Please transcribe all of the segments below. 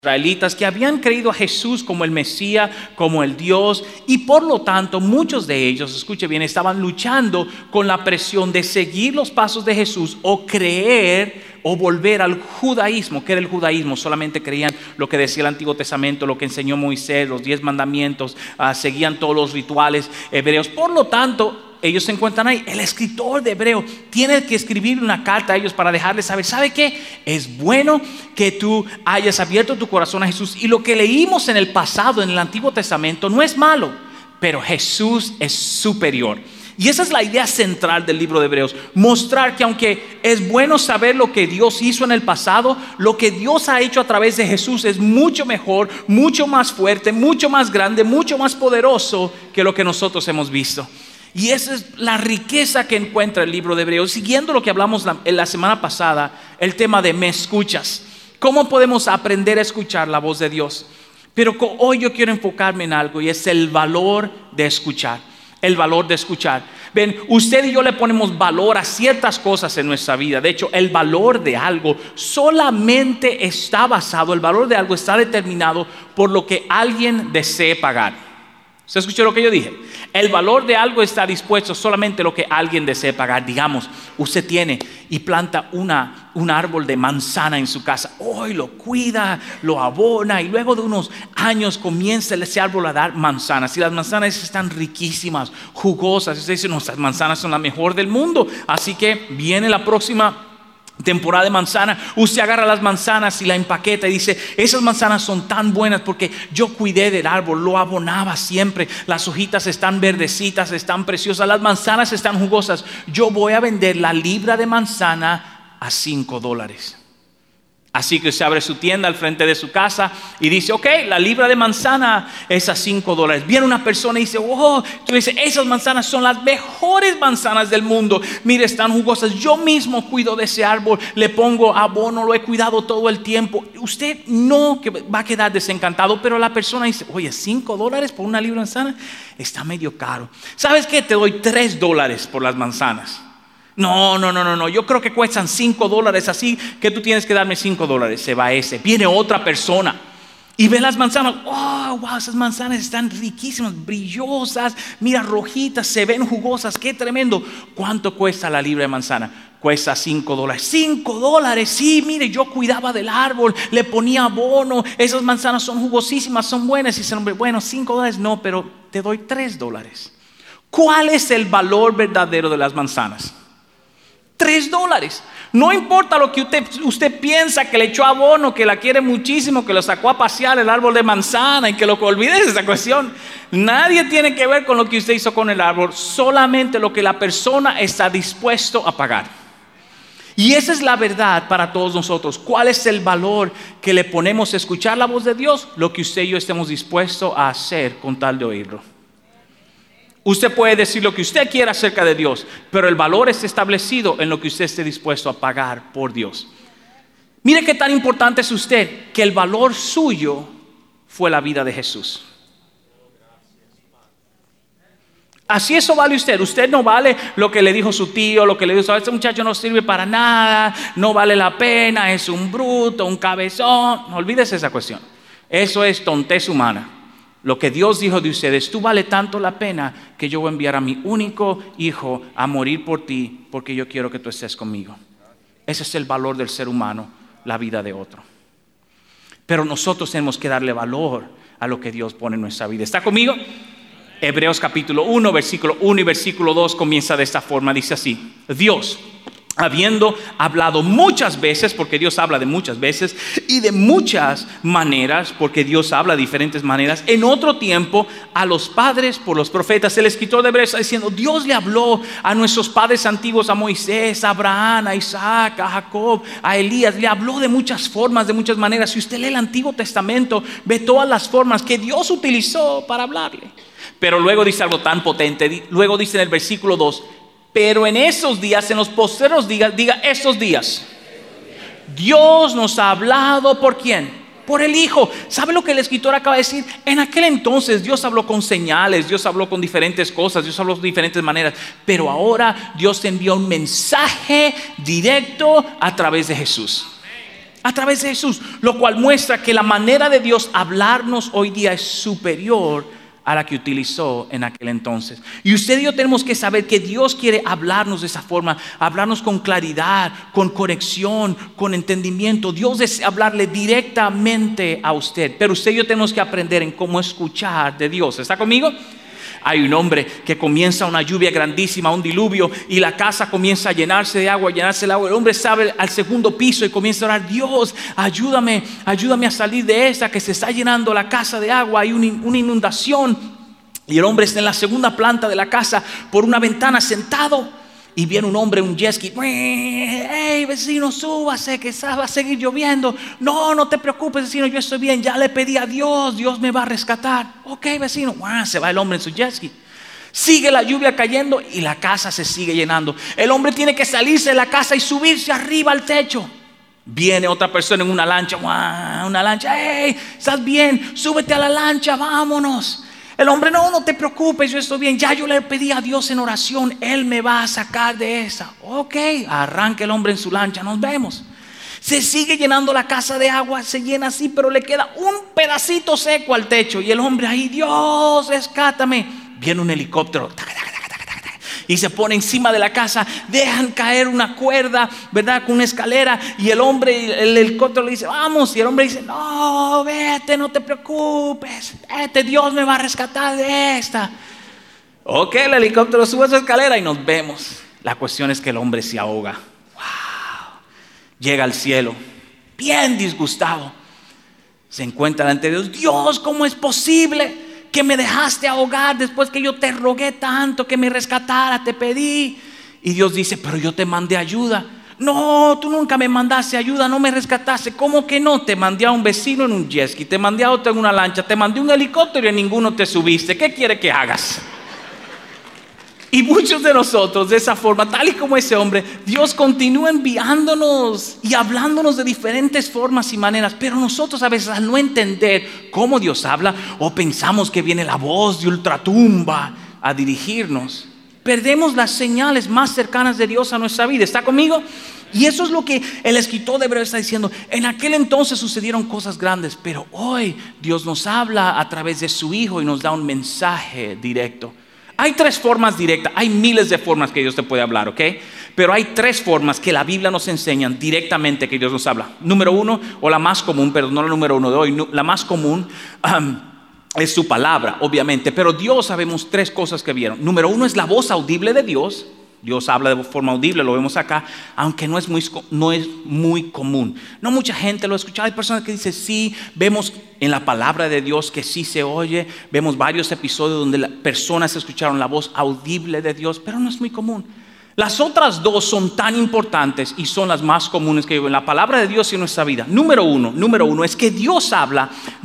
israelitas que habían creído a Jesús como el Mesías, como el Dios, y por lo tanto muchos de ellos, escuche bien, estaban luchando con la presión de seguir los pasos de Jesús o creer o volver al judaísmo. ¿Qué era el judaísmo? Solamente creían lo que decía el Antiguo Testamento, lo que enseñó Moisés, los 10 mandamientos, seguían todos los rituales hebreos. Por lo tanto, ellos se encuentran ahí. El escritor de Hebreo tiene que escribir una carta a ellos para dejarles saber, ¿sabe qué? Es bueno que tú hayas abierto tu corazón a Jesús. Y lo que leímos en el pasado, en el Antiguo Testamento, no es malo, pero Jesús es superior. Y esa es la idea central del libro de Hebreos. Mostrar que aunque es bueno saber lo que Dios hizo en el pasado, lo que Dios ha hecho a través de Jesús es mucho mejor, mucho más fuerte, mucho más grande, mucho más poderoso que lo que nosotros hemos visto. Y esa es la riqueza que encuentra el libro de Hebreos. Siguiendo lo que hablamos la semana pasada, el tema de ¿me escuchas? ¿Cómo podemos aprender a escuchar la voz de Dios? Pero hoy yo quiero enfocarme en algo, y es el valor de escuchar. El valor de escuchar. Ven, usted y yo le ponemos valor a ciertas cosas en nuestra vida. De hecho, el valor de algo solamente está basado, el valor de algo está determinado por lo que alguien desee pagar. ¿Usted escuchó lo que yo dije? El valor de algo está dispuesto solamente lo que alguien desee pagar. Digamos, usted tiene y planta un árbol de manzana en su casa. Hoy lo cuida, lo abona, y luego de unos años comienza ese árbol a dar manzanas. Y las manzanas están riquísimas, jugosas. Usted dice, nuestras manzanas son las mejor del mundo. Así que viene la próxima temporada de manzana, usted agarra las manzanas y la empaqueta y dice, esas manzanas son tan buenas porque yo cuidé del árbol, lo abonaba siempre, las hojitas están verdecitas, están preciosas, las manzanas están jugosas, yo voy a vender la libra de manzana a $5. Así que usted abre su tienda al frente de su casa y dice, ok, la libra de manzana es a $5. Viene una persona y dice, oh, tú dices, esas manzanas son las mejores manzanas del mundo. Mire, están jugosas. Yo mismo cuido de ese árbol, le pongo abono, lo he cuidado todo el tiempo. Usted no va a quedar desencantado, pero la persona dice, oye, $5 por una libra de manzana está medio caro. ¿Sabes qué? Te doy $3 por las manzanas. No, yo creo que cuestan $5, así que tú tienes que darme $5. Se va ese, viene otra persona y ve las manzanas. Oh, wow, esas manzanas están riquísimas, brillosas, mira, rojitas, se ven jugosas, qué tremendo. ¿Cuánto cuesta la libra de manzana? Cuesta $5. $5, sí, mire, yo cuidaba del árbol, le ponía abono, esas manzanas son jugosísimas, son buenas. Y dice, hombre, bueno, $5 no, pero te doy $3. ¿Cuál es el valor verdadero de las manzanas? $3. No importa lo que usted piensa, que le echó abono, que la quiere muchísimo, que lo sacó a pasear el árbol de manzana y que lo olvide de esa cuestión. Nadie tiene que ver con lo que usted hizo con el árbol, solamente lo que la persona está dispuesto a pagar. Y esa es la verdad para todos nosotros. ¿Cuál es el valor que le ponemos a escuchar la voz de Dios? Lo que usted y yo estemos dispuestos a hacer con tal de oírlo. Usted puede decir lo que usted quiera acerca de Dios, pero el valor es establecido en lo que usted esté dispuesto a pagar por Dios. Mire qué tan importante es usted, que el valor suyo fue la vida de Jesús. Así eso vale usted. Usted no vale lo que le dijo su tío, lo que le dijo, este muchacho no sirve para nada, no vale la pena, es un bruto, un cabezón. No olvides esa cuestión. Eso es tontez humana. Lo que Dios dijo de ustedes, tú vale tanto la pena que yo voy a enviar a mi único hijo a morir por ti porque yo quiero que tú estés conmigo. Ese es el valor del ser humano, la vida de otro. Pero nosotros tenemos que darle valor a lo que Dios pone en nuestra vida. ¿Está conmigo? Hebreos capítulo 1, versículo 1 y versículo 2 comienza de esta forma, dice así: Dios, habiendo hablado muchas veces, porque Dios habla de muchas veces, y de muchas maneras, porque Dios habla de diferentes maneras, en otro tiempo a los padres por los profetas. El escritor de Hebreos está diciendo, Dios le habló a nuestros padres antiguos, a Moisés, a Abraham, a Isaac, a Jacob, a Elías. Le habló de muchas formas, de muchas maneras. Si usted lee el Antiguo Testamento, ve todas las formas que Dios utilizó para hablarle. Pero luego dice algo tan potente. Luego dice en el versículo 2, pero en esos días, en los postreros días, diga esos días, Dios nos ha hablado, ¿por quién? Por el Hijo. ¿Sabe lo que el escritor acaba de decir? En aquel entonces Dios habló con señales, Dios habló con diferentes cosas, Dios habló de diferentes maneras, pero ahora Dios envió un mensaje directo a través de Jesús. A través de Jesús, lo cual muestra que la manera de Dios hablarnos hoy día es superior a la que utilizó en aquel entonces. Y usted y yo tenemos que saber que Dios quiere hablarnos de esa forma, hablarnos con claridad, con conexión, con entendimiento. Dios desea hablarle directamente a usted, pero usted y yo tenemos que aprender en cómo escuchar de Dios. ¿Está conmigo? Hay un hombre que comienza una lluvia grandísima, un diluvio, y la casa comienza a llenarse de agua, El hombre sale al segundo piso y comienza a orar: Dios, ayúdame a salir de esta, que se está llenando la casa de agua, hay una inundación. Y el hombre está en la segunda planta de la casa, por una ventana sentado, y viene un hombre, un jet ski. Hey, vecino, súbase, que va a seguir lloviendo. No te preocupes, vecino, yo estoy bien, ya le pedí a Dios, Dios me va a rescatar. Ok, vecino. Se va el hombre en su jet ski. Sigue la lluvia cayendo y la casa se sigue llenando. El hombre tiene que salirse de la casa y subirse arriba al techo. Viene otra persona en una lancha. Hey, ¿estás bien? Súbete a la lancha, vámonos. El hombre: no te preocupes, yo estoy bien, ya yo le pedí a Dios en oración, Él me va a sacar de esa. Ok, arranca el hombre en su lancha, nos vemos. Se sigue llenando la casa de agua, se llena así, pero le queda un pedacito seco al techo. Y el hombre ahí: Dios, rescátame. Viene un helicóptero, y se pone encima de la casa, dejan caer una cuerda, ¿verdad?, con una escalera, y el hombre, el helicóptero le dice: vamos, y el hombre dice: no, vete, no te preocupes, vete, Dios me va a rescatar de esta. Ok, el helicóptero sube a esa escalera y nos vemos. La cuestión es que el hombre se ahoga. Llega al cielo, bien disgustado, se encuentra delante de Dios: Dios, ¿cómo es posible que me dejaste ahogar después que yo te rogué tanto que me rescatara, te pedí? Y Dios dice: pero yo te mandé ayuda. No, tú nunca me mandaste ayuda, no me rescataste. ¿Cómo que no? Te mandé a un vecino en un jet ski, te mandé a otro en una lancha, te mandé un helicóptero y en ninguno te subiste. ¿Qué quiere que hagas? Y muchos de nosotros, de esa forma, tal y como ese hombre, Dios continúa enviándonos y hablándonos de diferentes formas y maneras. Pero nosotros a veces, al no entender cómo Dios habla, o pensamos que viene la voz de ultratumba a dirigirnos, perdemos las señales más cercanas de Dios a nuestra vida. ¿Está conmigo? Y eso es lo que el escritor de Hebreos está diciendo. En aquel entonces sucedieron cosas grandes, pero hoy Dios nos habla a través de su Hijo y nos da un mensaje directo. Hay tres formas directas, hay miles de formas que Dios te puede hablar, ¿ok? Pero hay tres formas que la Biblia nos enseña directamente que Dios nos habla. Número uno, o la más común, pero no la número uno de hoy, la más común es su palabra, obviamente. Pero Dios, sabemos tres cosas que vieron. Número uno es la voz audible de Dios. Dios habla de forma audible, lo vemos acá, aunque no es muy común. No mucha gente lo ha escuchado. Hay personas que dicen: sí, vemos en la palabra de Dios que sí se oye. Vemos varios episodios donde las personas escucharon la voz audible de Dios, pero no es muy común. Las otras dos son tan importantes y son las más comunes que en la palabra de Dios y en nuestra vida. Número uno es que Dios habla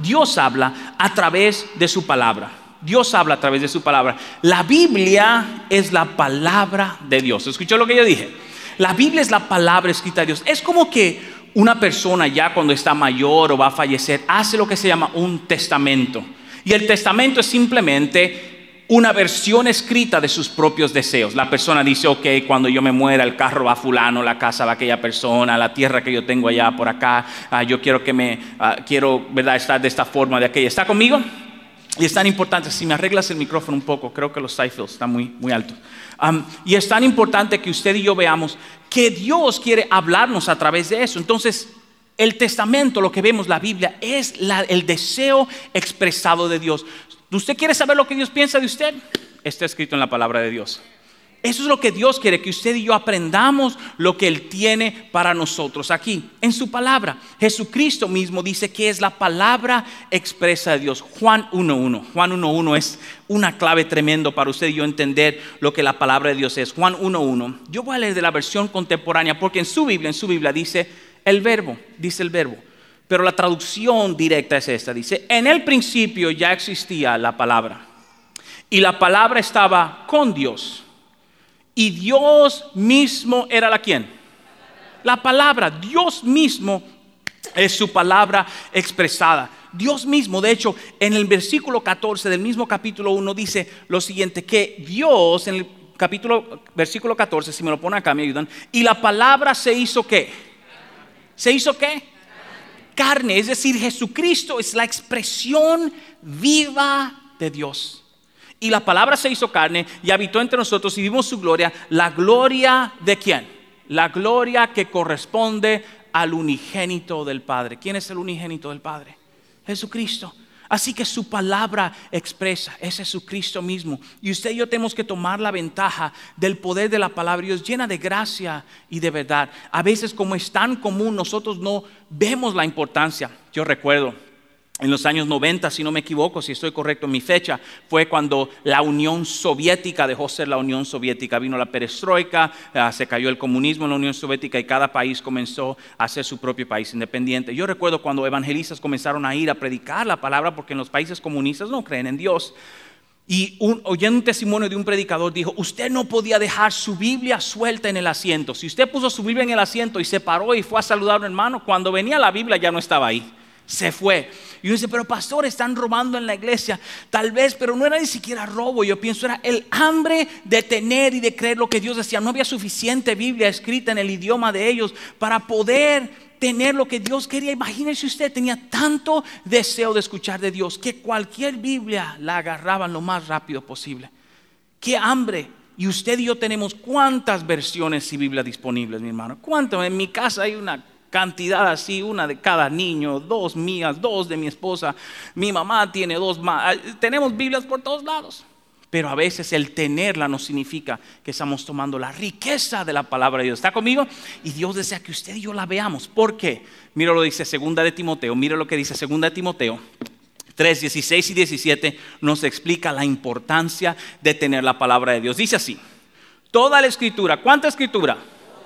a través de su palabra. Dios habla a través de su palabra. La Biblia es la palabra de Dios. ¿Escuchó lo que yo dije? La Biblia es la palabra escrita de Dios. Es como que una persona ya cuando está mayor o va a fallecer hace lo que se llama un testamento. Y el testamento es simplemente una versión escrita de sus propios deseos. La persona dice: ok, cuando yo me muera, el carro va a fulano, la casa va a aquella persona, la tierra que yo tengo allá por acá, yo quiero ¿verdad?, estar de esta forma, de aquella. ¿Está conmigo? Y es tan importante, si me arreglas el micrófono un poco, creo que los side-fills están muy altos. Y es tan importante que usted y yo veamos que Dios quiere hablarnos a través de eso. Entonces, el testamento, lo que vemos, la Biblia, es el deseo expresado de Dios. ¿Usted quiere saber lo que Dios piensa de usted? Está escrito en la palabra de Dios. Eso es lo que Dios quiere, que usted y yo aprendamos lo que Él tiene para nosotros aquí, en su palabra. Jesucristo mismo dice que es la palabra expresa de Dios. Juan 1:1. Juan 1:1 es una clave tremendo para usted y yo entender lo que la palabra de Dios es. Juan 1:1. Yo voy a leer de la versión contemporánea porque en su Biblia dice el verbo, pero la traducción directa es esta. Dice: en el principio ya existía la palabra, y la palabra estaba con Dios, y Dios mismo era la ¿quién? La palabra. Dios mismo es su palabra expresada. Dios mismo, de hecho, en el versículo 14 del mismo capítulo 1 dice lo siguiente: que Dios, en el versículo 14, si me lo ponen acá me ayudan, y la palabra se hizo ¿qué? ¿Se hizo qué? carne, es decir, Jesucristo es la expresión viva de Dios. Y la palabra se hizo carne y habitó entre nosotros y vimos su gloria. ¿La gloria de quién? La gloria que corresponde al unigénito del Padre. ¿Quién es el unigénito del Padre? Jesucristo. Así que su palabra expresa, es Jesucristo mismo. Y usted y yo tenemos que tomar la ventaja del poder de la palabra de Dios, llena de gracia y de verdad. A veces, como es tan común, nosotros no vemos la importancia. Yo recuerdo en los años 90, si no me equivoco, si estoy correcto en mi fecha, fue cuando la Unión Soviética dejó ser la Unión Soviética. Vino la perestroika, se cayó el comunismo en la Unión Soviética y cada país comenzó a hacer su propio país independiente. Yo recuerdo cuando evangelistas comenzaron a ir a predicar la palabra, porque en los países comunistas no creen en Dios. Y oyendo un testimonio de un predicador dijo: usted no podía dejar su Biblia suelta en el asiento. Si usted puso su Biblia en el asiento y se paró y fue a saludar a un hermano, cuando venía la Biblia ya no estaba ahí. Se fue. Y uno dice: pero pastor, están robando en la iglesia. Tal vez, pero no era ni siquiera robo. Yo pienso era el hambre de tener y de creer lo que Dios decía. No había suficiente Biblia escrita en el idioma de ellos para poder tener lo que Dios quería. Imagínese usted, tenía tanto deseo de escuchar de Dios que cualquier Biblia la agarraban lo más rápido posible. ¡Qué hambre! Y usted y yo tenemos cuántas versiones y Biblia disponibles, mi hermano. ¿Cuántas? En mi casa hay una cantidad así, una de cada niño, 2 mías, 2 de mi esposa, mi mamá tiene 2 más. Tenemos Biblias por todos lados, pero a veces el tenerla no significa que estamos tomando la riqueza de la palabra de Dios. ¿Está conmigo? Y Dios desea que usted y yo la veamos. ¿Por qué? Mira lo que dice 2 de Timoteo, mira lo que dice 2 de Timoteo 3, 16 y 17, nos explica la importancia de tener la palabra de Dios. Dice así: toda la escritura, ¿cuánta escritura?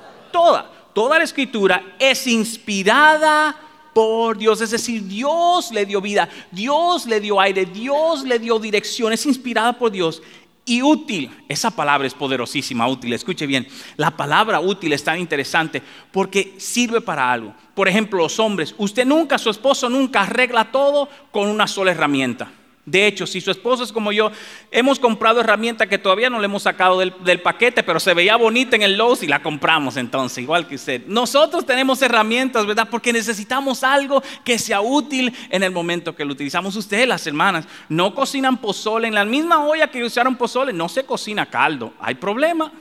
Toda la escritura es inspirada por Dios, es decir, Dios le dio vida, Dios le dio aire, Dios le dio dirección, es inspirada por Dios y útil. Esa palabra es poderosísima, útil. Escuche bien, la palabra útil es tan interesante porque sirve para algo. Por ejemplo, los hombres, su esposo nunca arregla todo con una sola herramienta. De hecho, si su esposo es como yo, hemos comprado herramientas que todavía no le hemos sacado del paquete, pero se veía bonita en el Lowe's y la compramos entonces, igual que usted. Nosotros tenemos herramientas, ¿verdad? Porque necesitamos algo que sea útil en el momento que lo utilizamos. Ustedes, las hermanas, no cocinan pozole en la misma olla que usaron pozole, no se cocina caldo. Hay problema.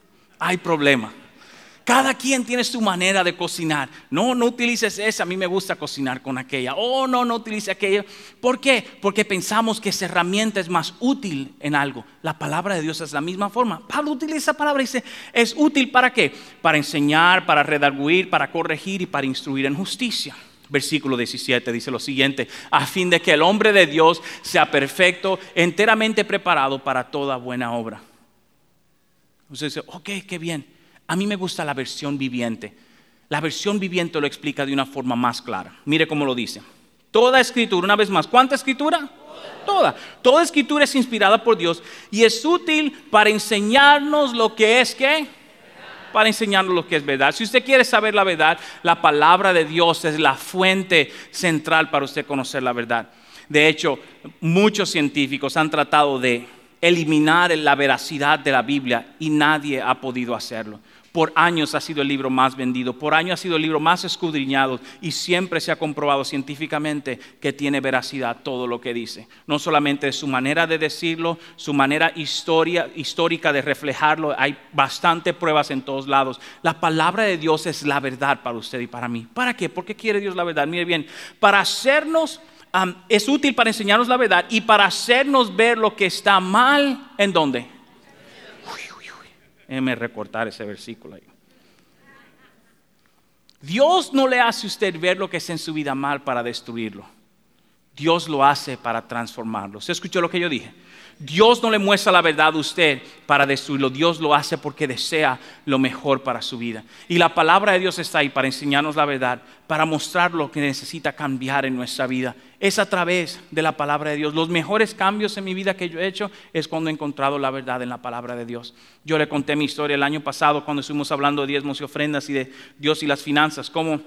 Cada quien tiene su manera de cocinar. No utilices esa, a mí me gusta cocinar con aquella. No utilice aquella. ¿Por qué? Porque pensamos que esa herramienta es más útil en algo. La palabra de Dios es la misma forma. Pablo utiliza esa palabra y dice: ¿es útil para qué? Para enseñar, para redarguir, para corregir y para instruir en justicia. Versículo 17 dice lo siguiente: a fin de que el hombre de Dios sea perfecto, enteramente preparado para toda buena obra. Usted dice: ok, qué bien. A mí me gusta la versión viviente. La versión viviente lo explica de una forma más clara. Mire cómo lo dice. Toda escritura, una vez más, ¿cuánta escritura? Toda escritura es inspirada por Dios y es útil para enseñarnos lo que es ¿qué? Para enseñarnos lo que es verdad. Si usted quiere saber la verdad, la palabra de Dios es la fuente central para usted conocer la verdad. De hecho, muchos científicos han tratado de eliminar la veracidad de la Biblia y nadie ha podido hacerlo. Por años ha sido el libro más vendido, por años ha sido el libro más escudriñado y siempre se ha comprobado científicamente que tiene veracidad todo lo que dice. No solamente su manera de decirlo, su manera histórica de reflejarlo, hay bastante pruebas en todos lados. La palabra de Dios es la verdad para usted y para mí. ¿Para qué? ¿Por qué quiere Dios la verdad? Mire bien, para hacernos, es útil para enseñarnos la verdad y para hacernos ver lo que está mal, ¿en dónde? Déjeme recortar ese versículo ahí. Dios no le hace a usted ver lo que está en su vida mal para destruirlo. Dios lo hace para transformarlo. ¿Se escuchó lo que yo dije? Dios no le muestra la verdad a usted para destruirlo. Dios lo hace porque desea lo mejor para su vida. Y la palabra de Dios está ahí para enseñarnos la verdad, para mostrar lo que necesita cambiar en nuestra vida. Es a través de la palabra de Dios. Los mejores cambios en mi vida que yo he hecho es cuando he encontrado la verdad en la palabra de Dios. Yo le conté mi historia el año pasado cuando estuvimos hablando de diezmos y ofrendas y de Dios y las finanzas, cómo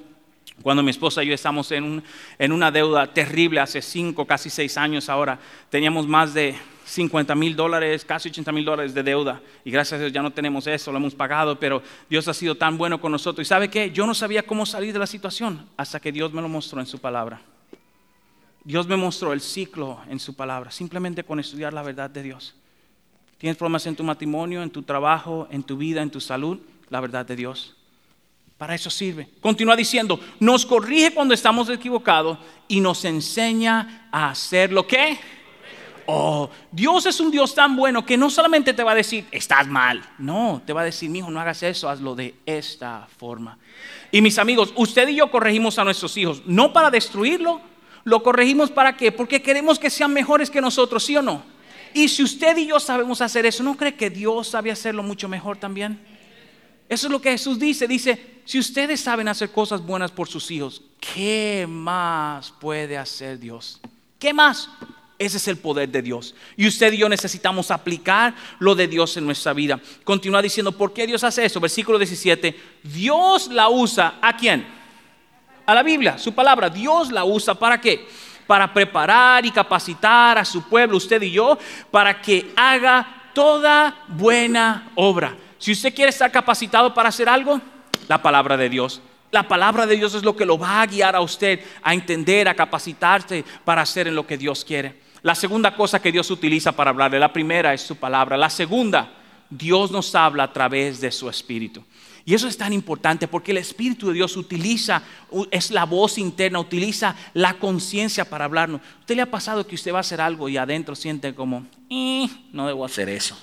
Cuando mi esposa y yo estamos en una deuda terrible hace 5, casi 6 años ahora, teníamos más de $50,000, casi $80,000 de deuda. Y gracias a Dios ya no tenemos eso, lo hemos pagado, pero Dios ha sido tan bueno con nosotros. ¿Y sabe qué? Yo no sabía cómo salir de la situación hasta que Dios me lo mostró en su palabra. Dios me mostró el ciclo en su palabra, simplemente con estudiar la verdad de Dios. ¿Tienes problemas en tu matrimonio, en tu trabajo, en tu vida, en tu salud? La verdad de Dios. Para eso sirve. Continúa diciendo, nos corrige cuando estamos equivocados y nos enseña a hacer lo que. Oh, Dios es un Dios tan bueno que no solamente te va a decir, estás mal. No, te va a decir, mijo, no hagas eso, hazlo de esta forma. Y mis amigos, usted y yo corregimos a nuestros hijos, no para destruirlo, lo corregimos para qué, porque queremos que sean mejores que nosotros, ¿sí o no? Y si usted y yo sabemos hacer eso, ¿no cree que Dios sabe hacerlo mucho mejor también? Eso es lo que Jesús dice, si ustedes saben hacer cosas buenas por sus hijos, ¿qué más puede hacer Dios? ¿Qué más? Ese es el poder de Dios. Y usted y yo necesitamos aplicar lo de Dios en nuestra vida. Continúa diciendo, ¿por qué Dios hace eso? Versículo 17, Dios la usa, ¿a quién? A la Biblia, su palabra. Dios la usa, ¿para qué? Para preparar y capacitar a su pueblo, usted y yo, para que haga toda buena obra. Si usted quiere estar capacitado para hacer algo, la palabra de Dios. La palabra de Dios es lo que lo va a guiar a usted a entender, a capacitarse para hacer en lo que Dios quiere. La segunda cosa que Dios utiliza para hablarle, la primera es su palabra. La segunda, Dios nos habla a través de su Espíritu. Y eso es tan importante porque el Espíritu de Dios utiliza, es la voz interna, utiliza la conciencia para hablarnos. ¿Usted le ha pasado que usted va a hacer algo y adentro siente como, no debo hacer eso?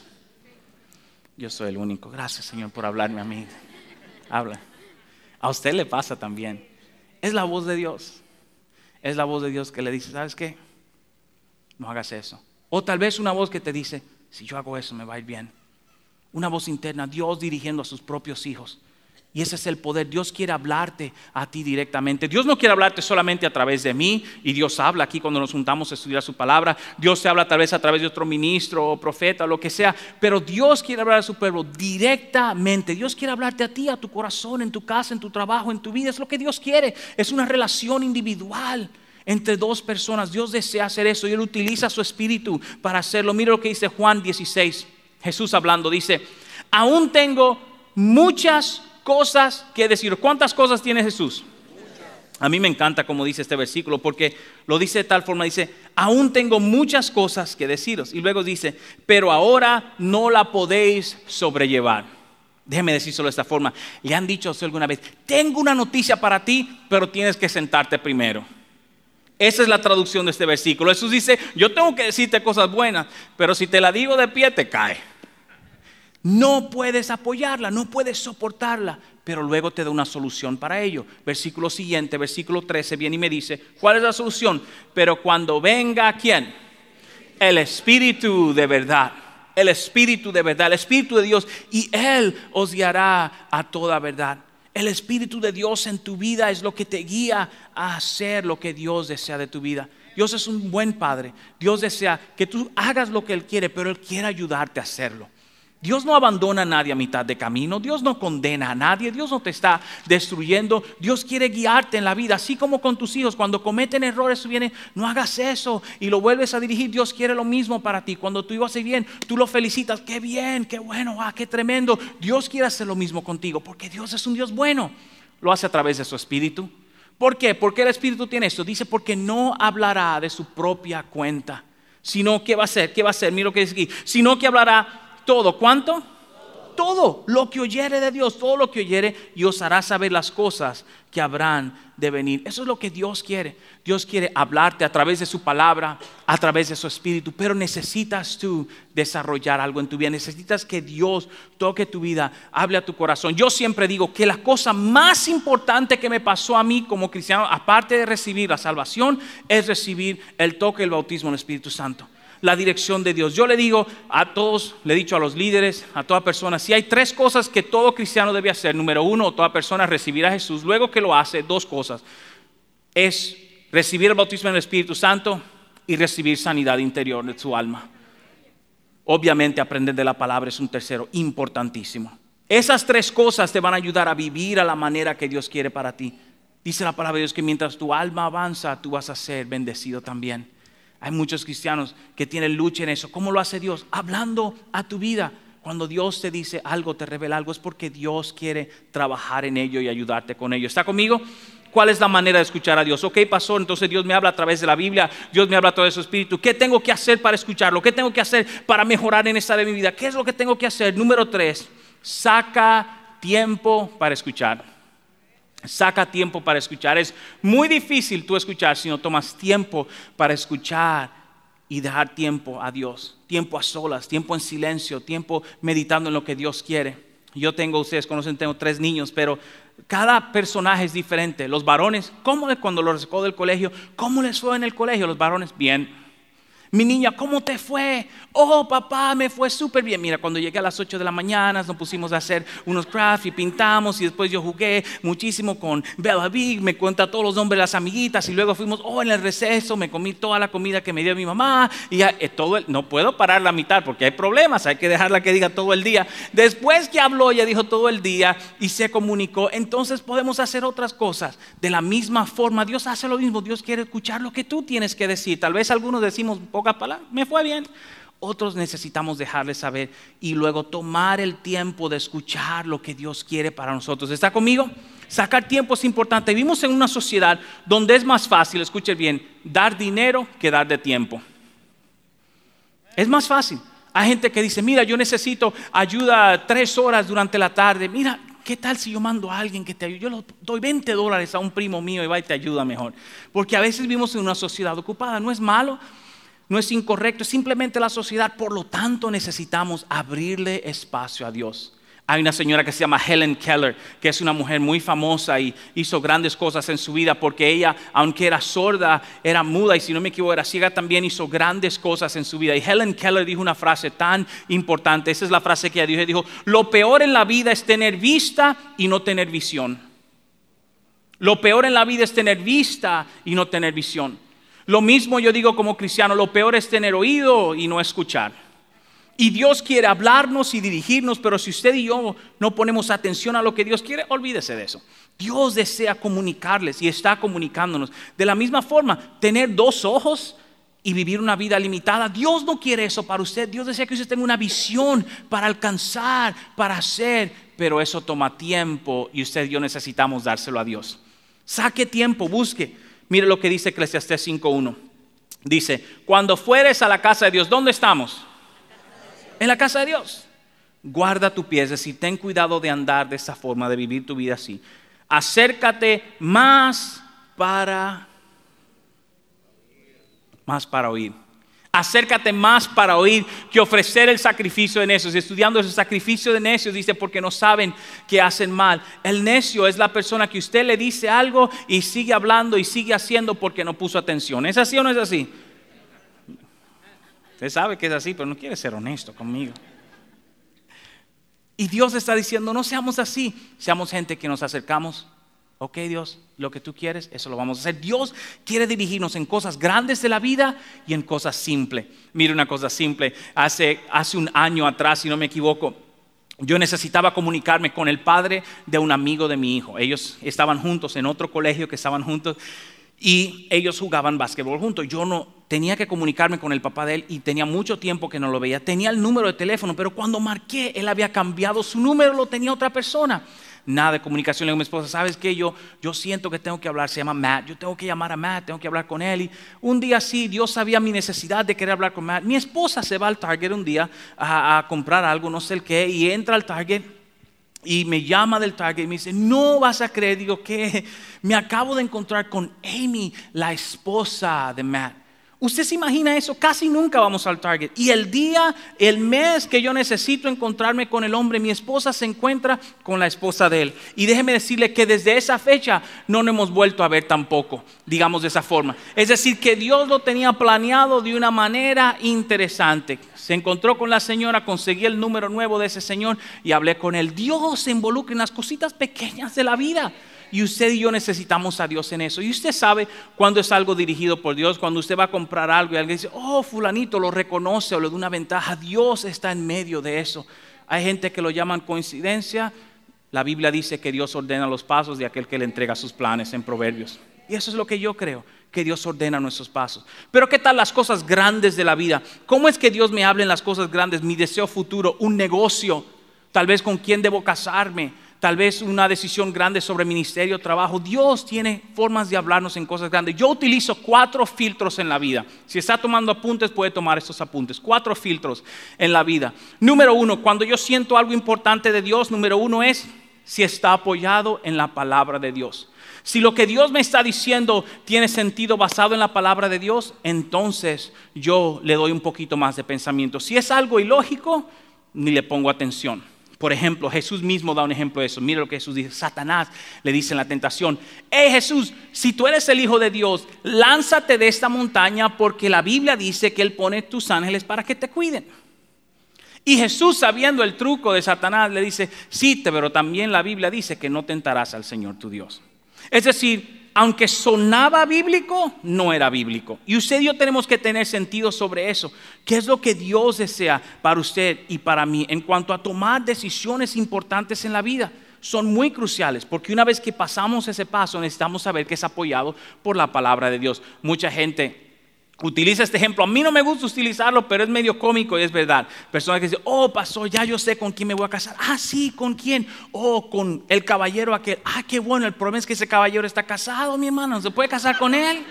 Yo soy el único. Gracias, Señor, por hablarme a mí. Habla. A usted le pasa también. Es la voz de Dios. Es la voz de Dios que le dice, ¿sabes qué? No hagas eso. O tal vez una voz que te dice, si yo hago eso me va a ir bien. Una voz interna, Dios dirigiendo a sus propios hijos. Y ese es el poder. Dios quiere hablarte a ti directamente. Dios no quiere hablarte solamente a través de mí. Y Dios habla aquí cuando nos juntamos a estudiar su palabra. Dios te habla tal vez a través de otro ministro o profeta o lo que sea. Pero Dios quiere hablar a su pueblo directamente. Dios quiere hablarte a ti, a tu corazón, en tu casa, en tu trabajo, en tu vida. Es lo que Dios quiere. Es una relación individual entre dos personas. Dios desea hacer eso y Él utiliza su Espíritu para hacerlo. Mira lo que dice Juan 16. Jesús hablando dice, aún tengo muchas cosas que decir. ¿Cuántas cosas tiene Jesús? A mí me encanta como dice este versículo porque lo dice de tal forma, dice, aún tengo muchas cosas que deciros. Y luego dice, pero ahora no la podéis sobrellevar. Déjeme decírselo de esta forma. Le han dicho a usted alguna vez, tengo una noticia para ti, pero tienes que sentarte primero. Esa es la traducción de este versículo. Jesús dice, yo tengo que decirte cosas buenas, pero si te la digo de pie te cae. No puedes apoyarla, no puedes soportarla, pero luego te da una solución para ello. Versículo siguiente, versículo 13, viene y me dice, ¿cuál es la solución? Pero cuando venga, ¿quién? El Espíritu de verdad. El Espíritu de verdad, el Espíritu de Dios, y Él os guiará a toda verdad. El Espíritu de Dios en tu vida es lo que te guía a hacer lo que Dios desea de tu vida. Dios es un buen Padre. Dios desea que tú hagas lo que Él quiere, pero Él quiere ayudarte a hacerlo. Dios no abandona a nadie a mitad de camino. Dios no condena a nadie. Dios no te está destruyendo. Dios quiere guiarte en la vida, así como con tus hijos. Cuando cometen errores, tú vienes, no hagas eso y lo vuelves a dirigir. Dios quiere lo mismo para ti. Cuando tu hijo hace bien, tú lo felicitas. Qué bien, qué bueno, qué tremendo. Dios quiere hacer lo mismo contigo porque Dios es un Dios bueno. Lo hace a través de su Espíritu. ¿Por qué? ¿Por qué el Espíritu tiene esto? Dice, porque no hablará de su propia cuenta, sino que va a hacer. ¿Qué va a hacer? Mira lo que dice aquí. Sino que hablará todo. ¿Cuánto? Todo lo que oyere de Dios, todo lo que oyere, y os hará saber las cosas que habrán de venir. Eso es lo que Dios quiere. Dios quiere hablarte a través de su palabra, a través de su Espíritu, pero necesitas tú desarrollar algo en tu vida. Necesitas que Dios toque tu vida, hable a tu corazón. Yo siempre digo que la cosa más importante que me pasó a mí como cristiano, aparte de recibir la salvación, es recibir el toque, el bautismo del Espíritu Santo. La dirección de Dios. Yo le digo a todos, le he dicho a los líderes, a toda persona, si hay 3 cosas que todo cristiano debe hacer. Número 1, toda persona recibir a Jesús. Luego que lo hace, 2 cosas. Es recibir el bautismo en el Espíritu Santo y recibir sanidad interior de su alma. Obviamente aprender de la palabra es un tercero, importantísimo. Esas 3 cosas te van a ayudar a vivir a la manera que Dios quiere para ti. Dice la palabra de Dios que mientras tu alma avanza, tú vas a ser bendecido también. Hay muchos cristianos que tienen lucha en eso. ¿Cómo lo hace Dios? Hablando a tu vida. Cuando Dios te dice algo, te revela algo, es porque Dios quiere trabajar en ello y ayudarte con ello. ¿Está conmigo? ¿Cuál es la manera de escuchar a Dios? Ok, pastor, entonces Dios me habla a través de la Biblia, Dios me habla a través de su Espíritu. ¿Qué tengo que hacer para escucharlo? ¿Qué tengo que hacer para mejorar en esta área de mi vida? ¿Qué es lo que tengo que hacer? Número 3, saca tiempo para escuchar. Saca tiempo para escuchar. Es muy difícil tú escuchar si no tomas tiempo para escuchar y dejar tiempo a Dios. Tiempo a solas, tiempo en silencio, tiempo meditando en lo que Dios quiere. Ustedes conocen, tengo 3 niños, pero cada personaje es diferente. Los varones, cuando los sacó del colegio, ¿cómo les fue en el colegio? Los varones, bien. Mi niña, ¿cómo te fue? Oh, papá, me fue súper bien. Mira, cuando llegué a las 8 de la mañana, nos pusimos a hacer unos crafts y pintamos. Y después yo jugué muchísimo con Bella Big. Me cuenta todos los nombres de las amiguitas. Y luego fuimos, en el receso, me comí toda la comida que me dio mi mamá. Y ya, no puedo parar la mitad porque hay problemas. Hay que dejarla que diga todo el día. Después que habló, ella dijo todo el día y se comunicó. Entonces podemos hacer otras cosas. De la misma forma, Dios hace lo mismo. Dios quiere escuchar lo que tú tienes que decir. Tal vez algunos decimos pocas palabras, me fue bien. Otros necesitamos dejarles saber y luego tomar el tiempo de escuchar lo que Dios quiere para nosotros. ¿Está conmigo? Sacar tiempo es importante. Vivimos en una sociedad donde es más fácil, escuchen bien, dar dinero que dar de tiempo. Es más fácil. Hay gente que dice, mira, yo necesito ayuda 3 horas durante la tarde. Mira, ¿qué tal si yo mando a alguien que te ayude? Yo le doy $20 a un primo mío y va y te ayuda mejor. Porque a veces vivimos en una sociedad ocupada. No es malo, no es incorrecto, es simplemente la sociedad. Por lo tanto necesitamos abrirle espacio a Dios. Hay una señora que se llama Helen Keller, que es una mujer muy famosa y hizo grandes cosas en su vida porque ella, aunque era sorda, era muda y si no me equivoco era ciega, también hizo grandes cosas en su vida. Y Helen Keller dijo una frase tan importante. Esa es la frase que ella dijo. Lo peor en la vida es tener vista y no tener visión. Lo peor en la vida es tener vista y no tener visión. Lo mismo yo digo como cristiano, lo peor es tener oído y no escuchar. Y Dios quiere hablarnos y dirigirnos, pero si usted y yo no ponemos atención a lo que Dios quiere, olvídese de eso. Dios desea comunicarles y está comunicándonos. De la misma forma, tener 2 ojos y vivir una vida limitada, Dios no quiere eso para usted. Dios desea que usted tenga una visión para alcanzar, para hacer, pero eso toma tiempo y usted y yo necesitamos dárselo a Dios. Saque tiempo, busque. Mire lo que dice Eclesiastés 5:1. Dice, cuando fueres a la casa de Dios, ¿dónde estamos? En la casa de Dios. Guarda tu pie, es decir, ten cuidado de andar de esa forma, de vivir tu vida así. Acércate más para oír. Acércate más para oír que ofrecer el sacrificio de necios. Estudiando ese sacrificio de necios, dice, porque no saben que hacen mal. El necio es la persona que usted le dice algo y sigue hablando y sigue haciendo porque no puso atención. ¿Es así o no es así? Usted sabe que es así, pero no quiere ser honesto conmigo. Y Dios está diciendo, no seamos así. Seamos gente que nos acercamos. Ok, Dios, lo que tú quieres, eso lo vamos a hacer. Dios quiere dirigirnos en cosas grandes de la vida y en cosas simples. Mire una cosa simple. Hace un año atrás, si no me equivoco, yo necesitaba comunicarme con el padre de un amigo de mi hijo. Ellos estaban juntos en otro colegio que estaban juntos y ellos jugaban básquetbol juntos. Yo no tenía que comunicarme con el papá de él y tenía mucho tiempo que no lo veía. Tenía el número de teléfono, pero cuando marqué, él había cambiado su número, lo tenía otra persona. Nada de comunicación. Le digo a mi esposa, ¿sabes qué? Yo siento que tengo que hablar, se llama Matt. Yo tengo que llamar a Matt, tengo que hablar con él. Y un día sí, Dios sabía mi necesidad de querer hablar con Matt. Mi esposa se va al Target un día a comprar algo, no sé el qué, y entra al Target y me llama del Target y me dice, no vas a creer. Digo, ¿qué? Me acabo de encontrar con Amy, la esposa de Matt. ¿Usted se imagina eso? Casi nunca vamos al Target. Y el mes que yo necesito encontrarme con el hombre, mi esposa se encuentra con la esposa de él. Y déjeme decirle que desde esa fecha no nos hemos vuelto a ver tampoco, digamos de esa forma. Es decir, que Dios lo tenía planeado de una manera interesante. Se encontró con la señora, conseguí el número nuevo de ese señor y hablé con él. Dios se involucra en las cositas pequeñas de la vida. Y usted y yo necesitamos a Dios en eso. Y usted sabe cuando es algo dirigido por Dios. Cuando usted va a comprar algo y alguien dice, oh, fulanito lo reconoce o le da una ventaja. Dios está en medio de eso. Hay gente que lo llaman coincidencia. La Biblia dice que Dios ordena los pasos de aquel que le entrega sus planes en Proverbios. Y eso es lo que yo creo, que Dios ordena nuestros pasos. Pero ¿qué tal las cosas grandes de la vida? ¿Cómo es que Dios me habla en las cosas grandes? Mi deseo futuro, un negocio, tal vez con quién debo casarme, tal vez una decisión grande sobre ministerio, trabajo. Dios tiene formas de hablarnos en cosas grandes. Yo utilizo 4 filtros en la vida. Si está tomando apuntes, puede tomar estos apuntes. 4 filtros en la vida. Número 1, cuando yo siento algo importante de Dios, número 1 es si está apoyado en la palabra de Dios. Si lo que Dios me está diciendo tiene sentido basado en la palabra de Dios, entonces yo le doy un poquito más de pensamiento. Si es algo ilógico, ni le pongo atención. Por ejemplo, Jesús mismo da un ejemplo de eso. Mira lo que Jesús dice. Satanás le dice en la tentación: hey Jesús, si tú eres el Hijo de Dios, lánzate de esta montaña, porque la Biblia dice que Él pone tus ángeles para que te cuiden. Y Jesús, sabiendo el truco de Satanás, le dice: sí, pero también la Biblia dice que no tentarás al Señor tu Dios. Es decir, aunque sonaba bíblico, no era bíblico. Y usted y yo tenemos que tener sentido sobre eso. ¿Qué es lo que Dios desea para usted y para mí en cuanto a tomar decisiones importantes en la vida? Son muy cruciales, porque una vez que pasamos ese paso, necesitamos saber que es apoyado por la palabra de Dios. Mucha gente utiliza este ejemplo. A mí no me gusta utilizarlo, pero es medio cómico y es verdad. Personas que dicen: oh pastor, ya yo sé con quién me voy a casar. Ah, sí, ¿con quién? Oh, con el caballero aquel. Ah, qué bueno, el problema es que ese caballero está casado, mi hermano, ¿no se puede casar con él?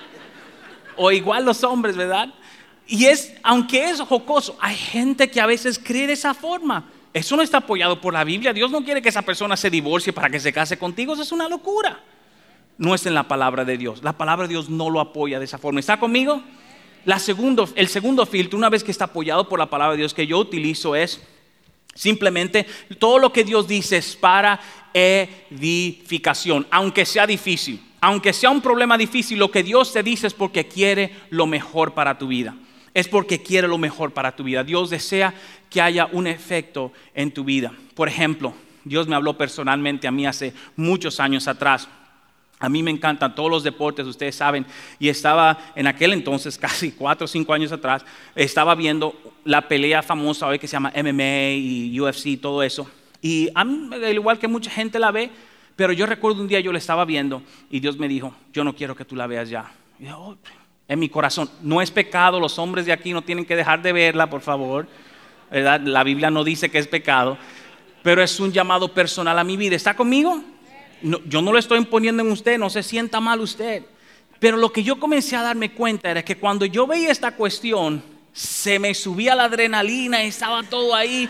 O igual los hombres, ¿verdad? Y aunque es jocoso, hay gente que a veces cree de esa forma. Eso no está apoyado por la Biblia. Dios no quiere que esa persona se divorcie para que se case contigo. Eso es una locura. No es en la palabra de Dios. La palabra de Dios no lo apoya de esa forma. ¿Está conmigo? El segundo filtro, una vez que está apoyado por la palabra de Dios, que yo utilizo es simplemente todo lo que Dios dice es para edificación, aunque sea difícil, aunque sea un problema difícil. Lo que Dios te dice es porque quiere lo mejor para tu vida. Es porque quiere lo mejor para tu vida. Dios desea que haya un efecto en tu vida. Por ejemplo, Dios me habló personalmente a mí hace muchos años atrás. A mí me encantan todos los deportes, ustedes saben, y estaba en aquel entonces, casi 4 o 5 años atrás, estaba viendo la pelea famosa hoy que se llama MMA y UFC y todo eso. Y a mí, al igual que mucha gente la ve, pero yo recuerdo un día yo la estaba viendo y Dios me dijo: yo no quiero que tú la veas ya. Y yo, oh, en mi corazón, no es pecado, los hombres de aquí no tienen que dejar de verla, por favor, ¿verdad? La Biblia no dice que es pecado, pero es un llamado personal a mi vida. ¿Está conmigo? No, yo no lo estoy imponiendo en usted, no se sienta mal usted. Pero lo que yo comencé a darme cuenta era que cuando yo veía esta cuestión, se me subía la adrenalina y estaba todo ahí.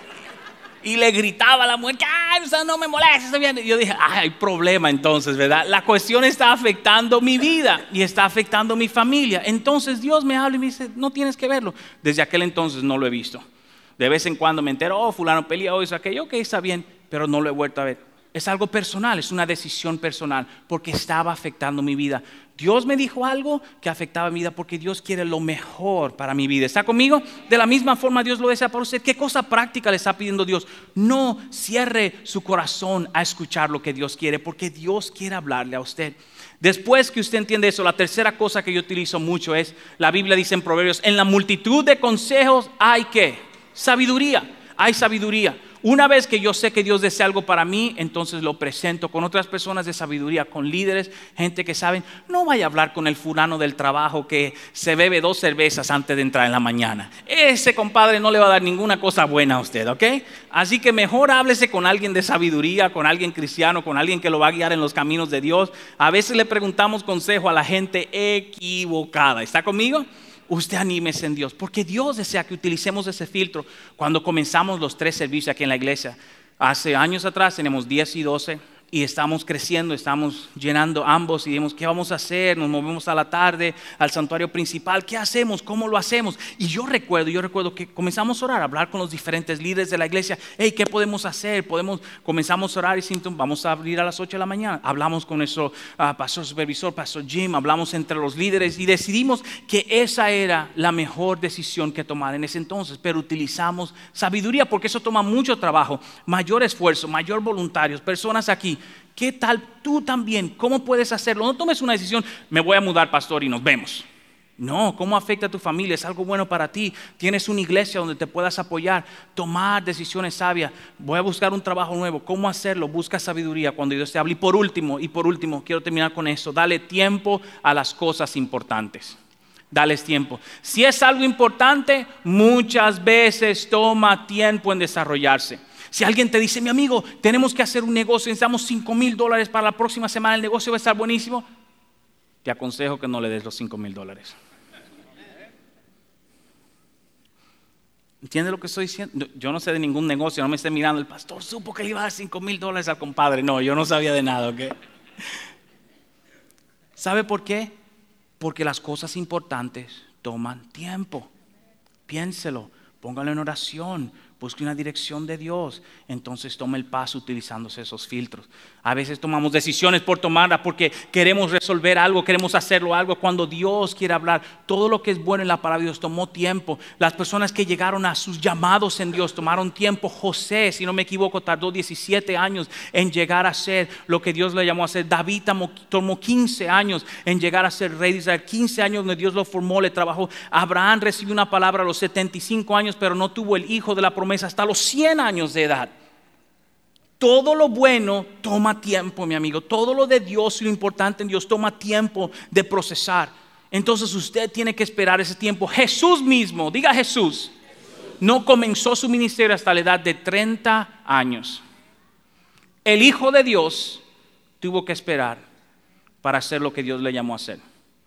Y le gritaba a la mujer: ¡ay, no me molestes! Y yo dije: ¡ay, hay problema entonces, ¿verdad? La cuestión está afectando mi vida y está afectando mi familia. Entonces Dios me habla y me dice: no tienes que verlo. Desde aquel entonces no lo he visto. De vez en cuando me entero: oh, fulano peleó, hizo aquello, ok, está bien, pero no lo he vuelto a ver. Es algo personal, es una decisión personal, porque estaba afectando mi vida. Dios me dijo algo que afectaba mi vida, porque Dios quiere lo mejor para mi vida. ¿Está conmigo? De la misma forma Dios lo desea para usted. ¿Qué cosa práctica le está pidiendo Dios? No cierre su corazón a escuchar lo que Dios quiere, porque Dios quiere hablarle a usted. Después que usted entiende eso, la tercera cosa que yo utilizo mucho es, la Biblia dice en Proverbios: en la multitud de consejos hay ¿qué? Sabiduría. Hay sabiduría. Una vez que yo sé que Dios desea algo para mí, entonces lo presento con otras personas de sabiduría, con líderes, gente que saben. No vaya a hablar con el fulano del trabajo que se bebe 2 cervezas antes de entrar en la mañana. Ese compadre no le va a dar ninguna cosa buena a usted, ¿ok? Así que mejor háblese con alguien de sabiduría, con alguien cristiano, con alguien que lo va a guiar en los caminos de Dios. A veces le preguntamos consejo a la gente equivocada. ¿Está conmigo? Usted anímese en Dios, porque Dios desea que utilicemos ese filtro. Cuando comenzamos los 3 servicios aquí en la iglesia, hace años atrás tenemos 10 y 12 y estamos creciendo, estamos llenando ambos y dijimos: ¿qué vamos a hacer? Nos movemos a la tarde al santuario principal. ¿Qué hacemos? ¿Cómo lo hacemos? Y yo recuerdo que comenzamos a orar, a hablar con los diferentes líderes de la iglesia. Hey, ¿qué podemos hacer? Comenzamos a orar y vamos a abrir a las 8 de la mañana. Hablamos con nuestro pastor supervisor, pastor Jim, hablamos entre los líderes y decidimos que esa era la mejor decisión que tomar en ese entonces. Pero utilizamos sabiduría, porque eso toma mucho trabajo, mayor esfuerzo, mayor voluntarios, personas aquí. ¿Qué tal tú también? ¿Cómo puedes hacerlo? No tomes una decisión: me voy a mudar, pastor, y nos vemos. No, ¿cómo afecta a tu familia? Es algo bueno para ti. Tienes una iglesia donde te puedas apoyar, tomar decisiones sabias. Voy a buscar un trabajo nuevo. ¿Cómo hacerlo? Busca sabiduría cuando Dios te hable. Y por último, quiero terminar con eso. Dale tiempo a las cosas importantes. Dales tiempo. Si es algo importante, muchas veces toma tiempo en desarrollarse. Si alguien te dice, mi amigo, tenemos que hacer un negocio, necesitamos $5,000 para la próxima semana, el negocio va a estar buenísimo, te aconsejo que no le des los $5,000. ¿Entiendes lo que estoy diciendo? Yo no sé de ningún negocio, no me esté mirando, el pastor supo que le iba a dar $5,000 al compadre. No, yo no sabía de nada, ¿ok? ¿Sabe por qué? Porque las cosas importantes toman tiempo. Piénselo, póngalo en oración, busque una dirección de Dios. Entonces tome el paso utilizándose esos filtros. A veces tomamos decisiones por tomarlas porque queremos resolver algo, queremos hacerlo algo. Cuando Dios quiere hablar, todo lo que es bueno en la palabra de Dios tomó tiempo. Las personas que llegaron a sus llamados en Dios tomaron tiempo. José, si no me equivoco, tardó 17 años en llegar a ser lo que Dios le llamó a ser. David tomó 15 años en llegar a ser rey de Israel. 15 años donde Dios lo formó, le trabajó. Abraham recibió una palabra a los 75 años, pero no tuvo el hijo de la promesa hasta los 100 años de edad. Todo lo bueno toma tiempo, mi amigo. Todo lo de Dios y lo importante en Dios toma tiempo de procesar. Entonces usted tiene que esperar ese tiempo. Jesús mismo, diga Jesús, no comenzó su ministerio hasta la edad de 30 años. El Hijo de Dios tuvo que esperar para hacer lo que Dios le llamó a hacer.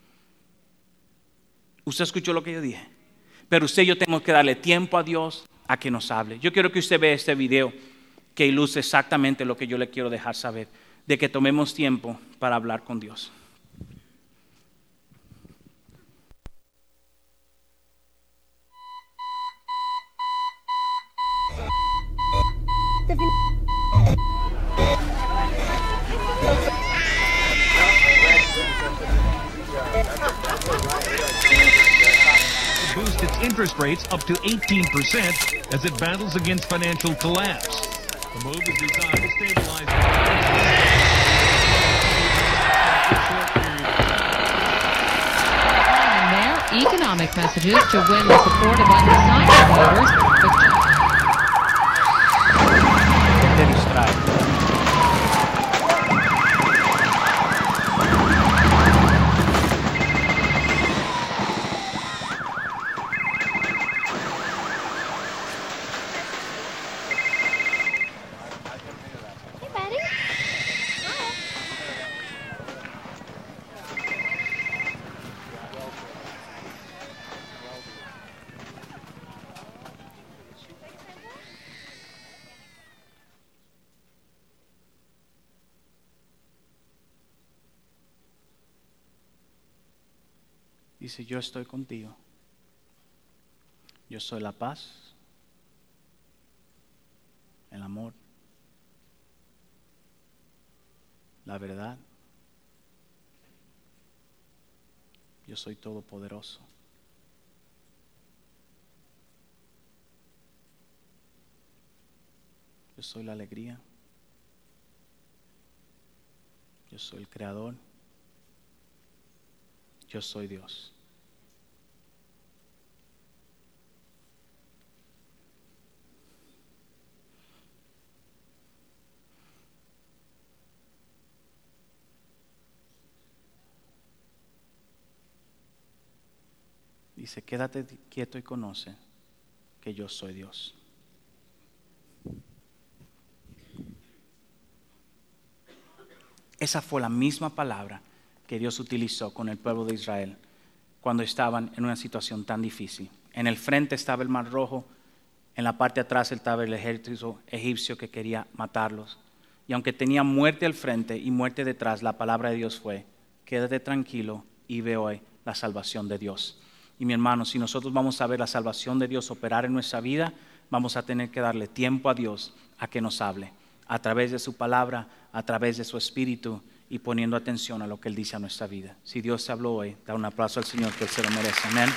Usted escuchó lo que yo dije. Pero usted y yo tenemos que darle tiempo a Dios a que nos hable. Yo quiero que usted vea este video que ilustra exactamente lo que yo le quiero dejar saber, de que tomemos tiempo para hablar con Dios. Boost its interest rates up to 18% as it battles against financial collapse. The move is designed to stabilize the And their economic messages to win the support of undecided voters. Te distrae. Dice, yo estoy contigo. Yo soy la paz, el amor, la verdad. Yo soy todopoderoso. Yo soy la alegría. Yo soy el creador. Yo soy Dios. Dice, quédate quieto y conoce que yo soy Dios. Esa fue la misma palabra que Dios utilizó con el pueblo de Israel cuando estaban en una situación tan difícil. En el frente estaba el Mar Rojo, en la parte de atrás estaba el ejército egipcio que quería matarlos. Y aunque tenía muerte al frente y muerte detrás, la palabra de Dios fue, quédate tranquilo y ve hoy la salvación de Dios. Y mi hermano, si nosotros vamos a ver la salvación de Dios operar en nuestra vida, vamos a tener que darle tiempo a Dios a que nos hable, a través de su palabra, a través de su espíritu y poniendo atención a lo que Él dice a nuestra vida. Si Dios te habló hoy, da un aplauso al Señor, que Él se lo merece. Amén.